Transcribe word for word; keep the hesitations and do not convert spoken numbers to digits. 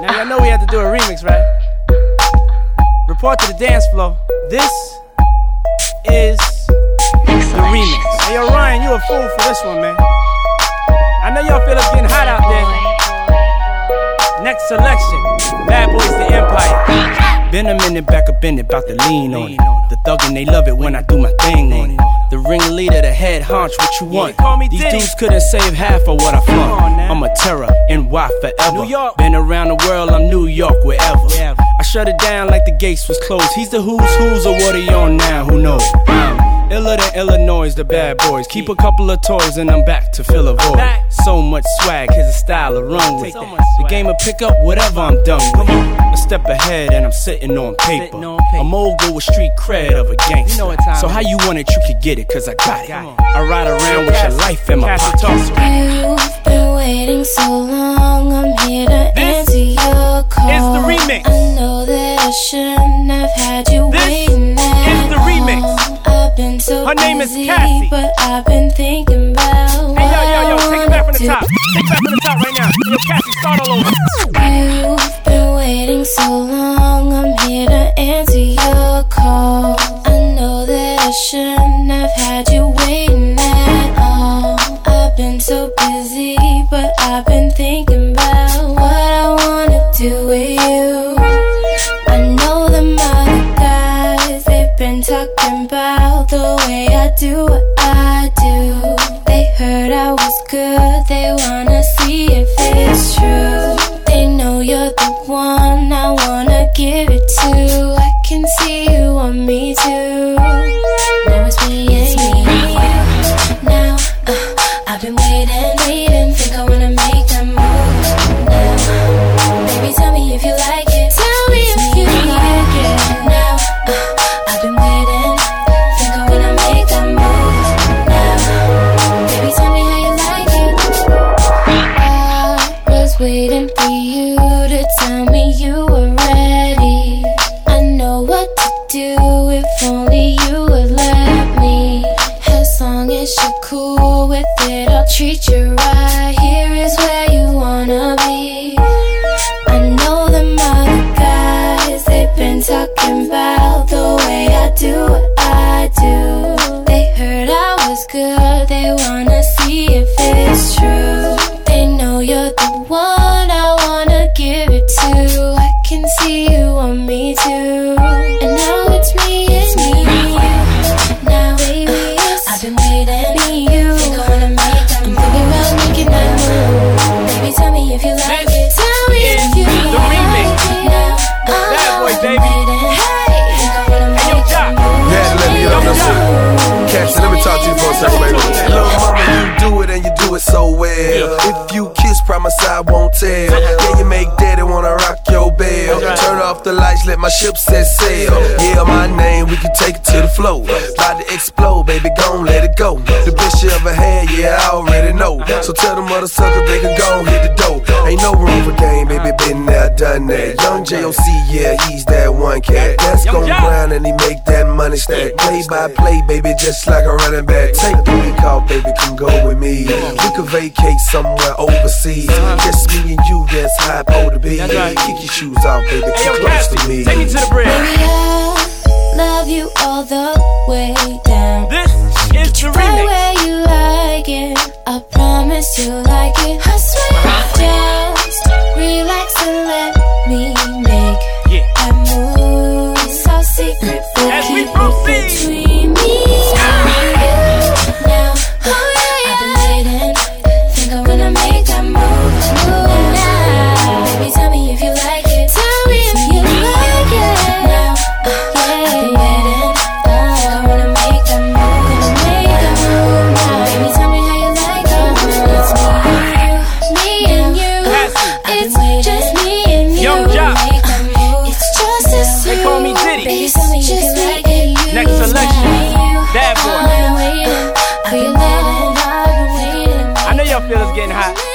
man. Y'all know we had to do a remix, right? Report to the dance floor. This is the remix. Hey, yo, Ryan, you a fool for this one, man. I know y'all feel it's getting hot out there. Next selection, Bad Boys the Empire. Been a minute back up in it, bout to lean on it. The thuggin', they love it when I do my thing on it. The ringleader, the head honch, what you want? These dudes couldn't save half of what I flaunt. I'm a terror, N Y forever. Been around the world, I'm New York, wherever. I shut it down like the gates was closed. He's the who's who's, or what are you on now? Who knows? Iller than Illinois, the Bad Boys. Keep a couple of toys and I'm back to fill a void. So much swag, here's a style to run with. The game will pick up whatever I'm done with. A step ahead and I'm sitting on paper. A mogul with street cred of a gangster. So how you want it, you could get it, cause I got it. I ride around with your life in my pocket. You've been waiting so long, I'm here to answer your call. It's the remix. I know that I shouldn't have had you waiting that It's the remix. long. I've been so Her name is busy, Cassie. but I've been thinking about Hey, yo, yo, yo, what take I it back from the wanna top. Take it back from the top right now. Yo, Cassie, start all over. You've been waiting so long, I'm here to answer your call. I know that I shouldn't have had you waiting at all. I've been so busy, but I've been thinking about what I wanna do with you. I know them other guys, they've been talking about the way I do what I do. They heard I was good, they wanna see if it's true. They know you're the one I wanna give it to. I can see you want me too. Now it's me and you. Now, uh, I've been waiting, waiting. Think I wanna make that move now. Baby, tell me if you like it. Tell me if you like it. Now, uh, I've been waiting. Think I wanna make that move now. Baby, tell me how you like it. I was waiting for you to tell me you were ready. I know what to do if only you would let me. As long as you're cool with it, I'll treat you right. Here is where you wanna be. I know them other guys, they've been talking about the way I do what I do. They heard I was good, they wanna see if it's true. They know you're the one I wanna give it to. I can see you want me too. And now it's me and me. Now, baby, I've been waiting. Me, you. Think I wanna make that move. I'm thinking about making that move. Baby, tell me if you like it. Tell me if you like it. Now, Bad Boy, I've baby. been waiting. Hey, think I wanna Hey, yo, make Jack. that move. Yeah, let me know. Listen, Cassie, let me talk to you for a second, baby. Little mama, you do it and you do it so well. If you kiss, promise I won't tell. Yeah, you make daddy wanna rock your bell. Turn off the lights, let my ship set sail. Yeah, my name, we can take it to the flow. About to explode, baby, gon' let it go. The best you ever had, yeah, I already know. So tell them other suckers they can go hit the dough. Ain't no room for game, baby, been there, done that. Young J O C, yeah, he's that one cat. That's gon' grind and he make that money stack. Play by play, baby, just like a running back. Take the week off, baby, come go with me. We could vacate somewhere overseas. Just me and you, that's how I'm supposed to be. Kick your shoes off, baby, Hey, come yo, close Cassie, to me. take me to the bridge. Baby, I love you all the way down. This is the Right remix. where you like it, I promise you like it. I swear, just relax and let me make Yeah. that move. It's all secret, but As we keep proceed. it between me and you. Now, I've been waiting, think I wanna make that move. Move now, baby, tell me if you like it. Tell me if you like it. Now, yeah, I've been waiting, think I wanna make that move. Gonna make that move now, baby, tell me how you like it. It's me and you, me and you. It's just me and you. Young Jock. Make that move. It's just us two. They call me Diddy. Baby, tell me if you like it. Next selection, Bad Boy. I've been waiting, I've been waiting, I've been waiting. I know y'all feel it's getting hot.